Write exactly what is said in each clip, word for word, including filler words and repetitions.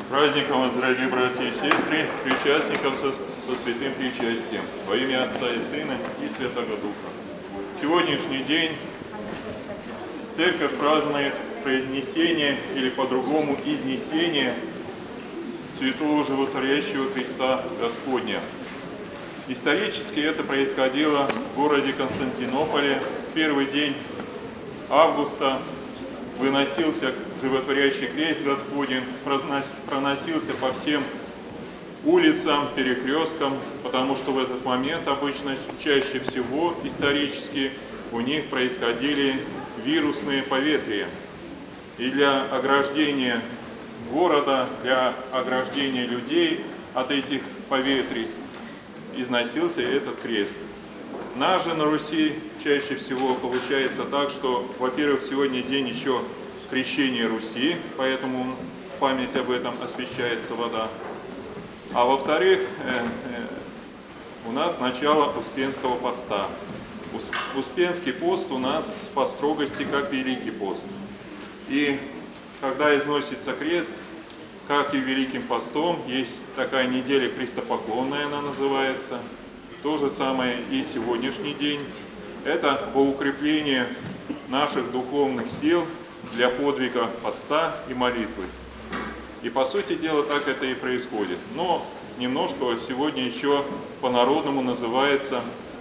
Праздником вас, дорогие братья и сестры, причастников со, со святым причастием, во имя Отца и Сына и Святого Духа. Сегодняшний день Церковь празднует произнесение, или по-другому изнесение Святого Животворящего Христа Господня. Исторически это происходило в городе Константинополе. В первый день августа выносился животворящий крест Господень, проносился по всем улицам, перекресткам, потому что в этот момент обычно чаще всего исторически у них происходили вирусные поветрия. И для ограждения города, для ограждения людей от этих поветрий износился этот крест. Нас же на Руси чаще всего получается так, что, во-первых, сегодня день еще крещения Руси, поэтому в память об этом освящается вода. А во-вторых, э, э, у нас начало Успенского поста. Успенский пост у нас по строгости как Великий пост. И когда износится крест, как и Великим постом, есть такая неделя крестопоклонная, она называется. То же самое и сегодняшний день. Это во укрепление наших духовных сил для подвига поста и молитвы. И по сути дела так это и происходит. Но немножко сегодня еще по-народному называется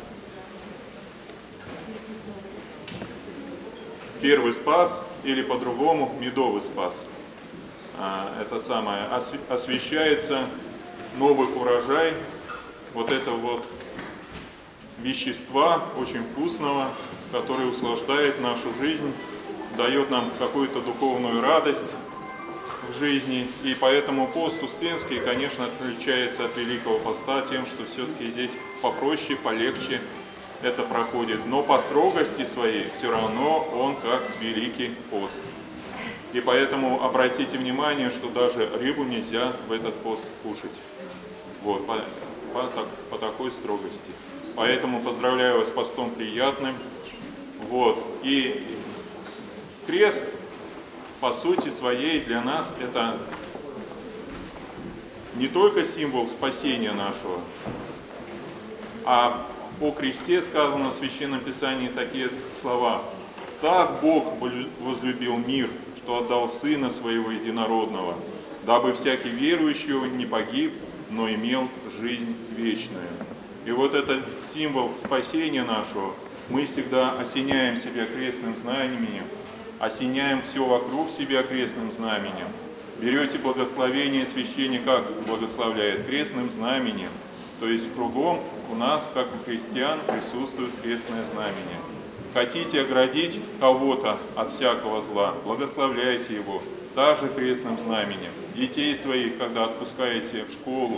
первый спас или по-другому медовый спас. Это самое, освящается новый урожай вот этого вот вещества, очень вкусного, который услаждает нашу жизнь, дает нам какую-то духовную радость в жизни. И поэтому пост Успенский, конечно, отличается от Великого поста тем, что все-таки здесь попроще, полегче это проходит. Но по строгости своей все равно он как Великий пост. И поэтому обратите внимание, что даже рыбу нельзя в этот пост кушать. Вот, по, по, по такой строгости. Поэтому поздравляю вас с постом приятным. Вот. И крест, по сути своей, для нас это не только символ спасения нашего, а о кресте сказано в Священном Писании такие слова: «Так Бог возлюбил мир, что отдал Сына Своего Единородного, дабы всякий верующий не погиб, но имел жизнь вечную». И вот этот символ спасения нашего мы всегда осеняем себя крестным знаменем, осеняем все вокруг себя крестным знаменем. Берете благословение, священник как благословляет? Крестным знаменем. То есть кругом у нас, как у христиан, присутствует крестное знамение. Хотите оградить кого-то от всякого зла, благословляйте его также крестным знаменем. Детей своих, когда отпускаете в школу,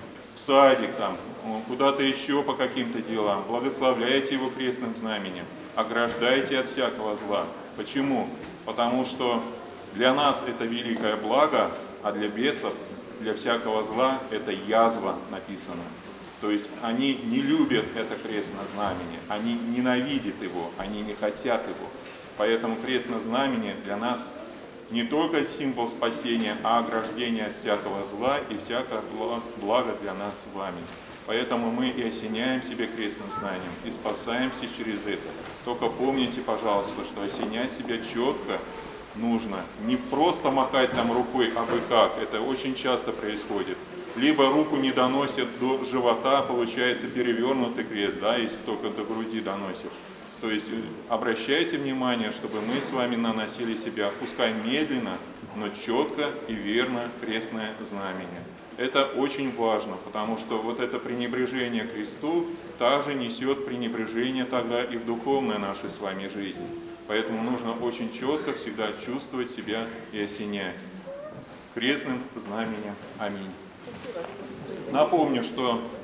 в садик, там, куда-то еще по каким-то делам, благословляйте его крестным знаменем, ограждайте от всякого зла. Почему? Потому что для нас это великое благо, а для бесов, для всякого зла это язва написано. То есть они не любят это крестное знамение, они ненавидят его, они не хотят его. Поэтому крестное знамение для нас не только символ спасения, а ограждение от всякого зла и всякого блага для нас с вами. Поэтому мы и осеняем себя крестным знанием, и спасаемся через это. Только помните, пожалуйста, что осенять себя четко нужно. Не просто махать там рукой абы как, это очень часто происходит. Либо руку не доносят до живота, получается перевернутый крест, да, если только до груди доносят. То есть обращайте внимание, чтобы мы с вами наносили себя, пускай медленно, но четко и верно крестное знамение. Это очень важно, потому что вот это пренебрежение кресту также несет пренебрежение тогда и в духовной нашей с вами жизни. Поэтому нужно очень четко всегда чувствовать себя и осенять крестным знаменем. Аминь. Напомню, что